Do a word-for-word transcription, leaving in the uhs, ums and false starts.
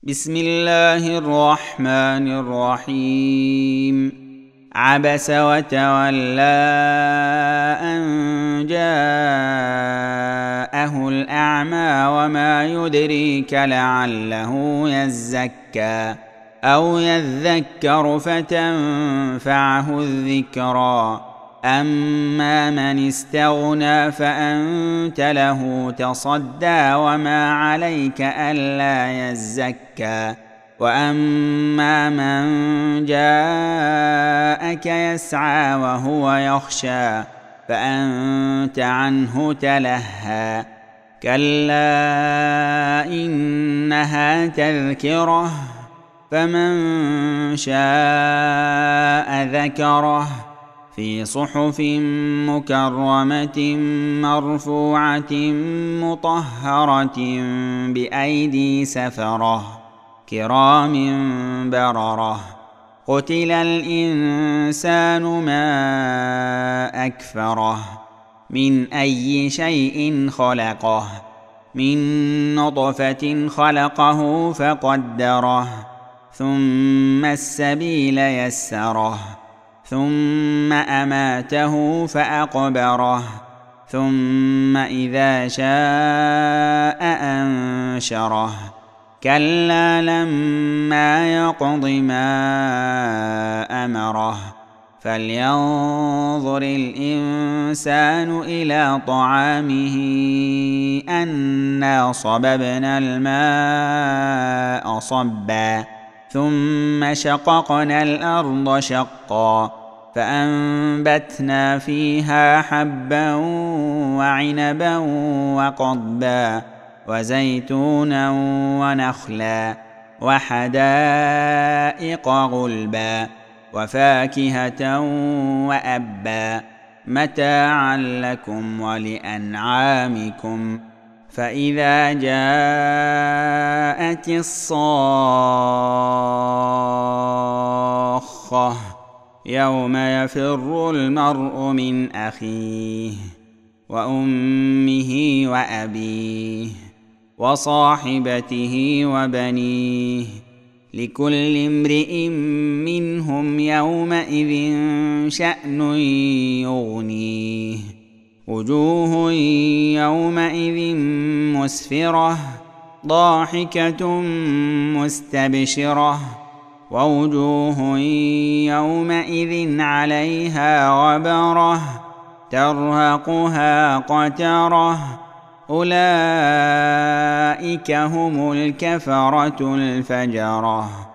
بسم الله الرحمن الرحيم. عبس وتولى أن جاءه الأعمى وما يدريك لعله يزكى أو يذكر فتنفعه الذكرى. أما من استغنى فأنت له تصدى وما عليك ألا يزكى. وأما من جاءك يسعى وهو يخشى فأنت عنه تلهى. كلا إنها تذكرة فمن شاء ذكره في صحف مكرمة مرفوعة مطهرة بأيدي سفرة كرام بررة. قتل الإنسان ما أكفره من أي شيء خلقه من نطفة خلقه فقدره ثم السبيل يسره ثم أماته فأقبره ثم إذا شاء أنشره. كلا لما يقض ما أمره فلينظر الإنسان إلى طعامه أنا صببنا الماء صبا ثم شققنا الأرض شقا فأنبتنا فيها حبا وعنبا وقضبا وزيتونا ونخلا وحدائق غلبا وفاكهة وأبا متاعا لكم ولأنعامكم. فإذا جاءت الصاخة يوم يفر المرء من أخيه وأمه وأبيه وصاحبته وبنيه لكل امرئ منهم يومئذ شأن يغنيه. وجوه يومئذ مسفرة ضاحكة مستبشرة ووجوه يومئذ عليها غبرة ترهقها قترة أولئك هم الكفرة الفجرة.